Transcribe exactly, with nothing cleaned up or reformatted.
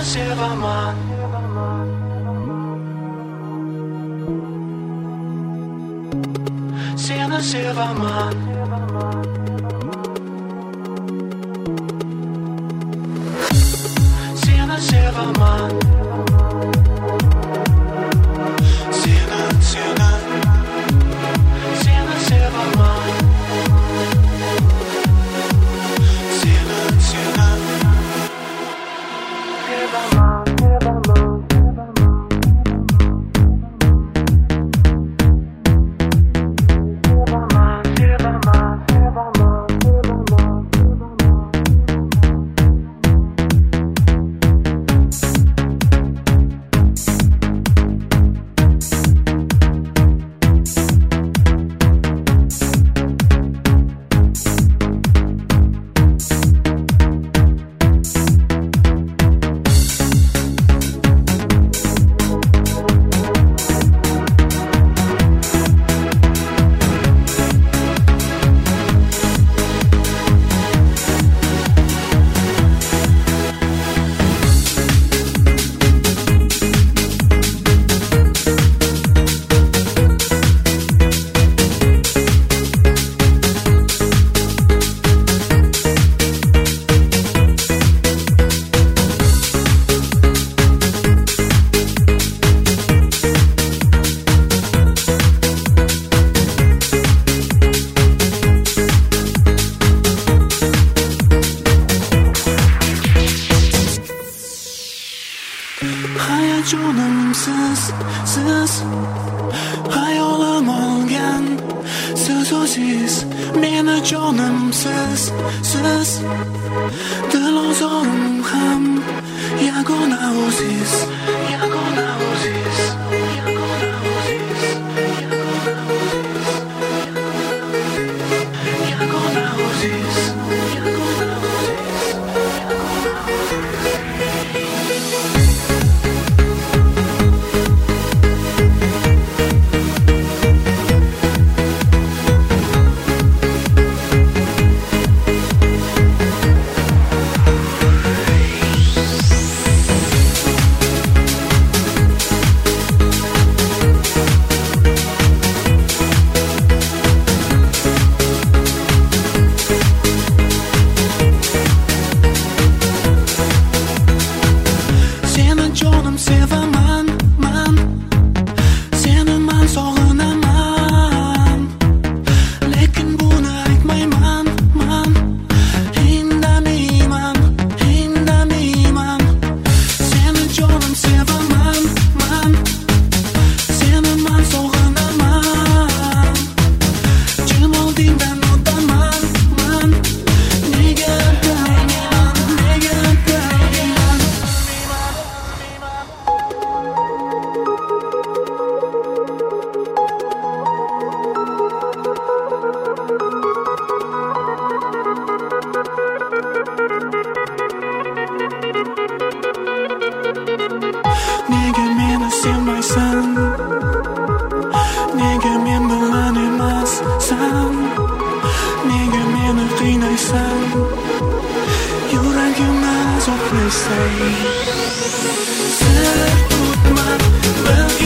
sevaman. Seni sevaman. Seni sevaman. Seni, seni, seni sevaman. Seni, seni sevaman. Hayajonimsiz, siz hayolim olgan siz o'zingiz meni jonimsiz, siz dilozorim ham yagona o'zingiz, yagona o'zingiz, yagona o'zingiz, yagona o'zingiz, yagona sevaman, man seni man sog'inaman, lekin buni aytmayman, man indamayman, indamayman. Seni jonim sevaman, man seni man sog'inaman, jim oldingdan o'taman, man nega bilmayman, nega bilmayman. Nega meni sevmaysan, nega men bilan emassan, nega meni qiynaysan, yuragimni azoblaysan. Sir tutma, bilgin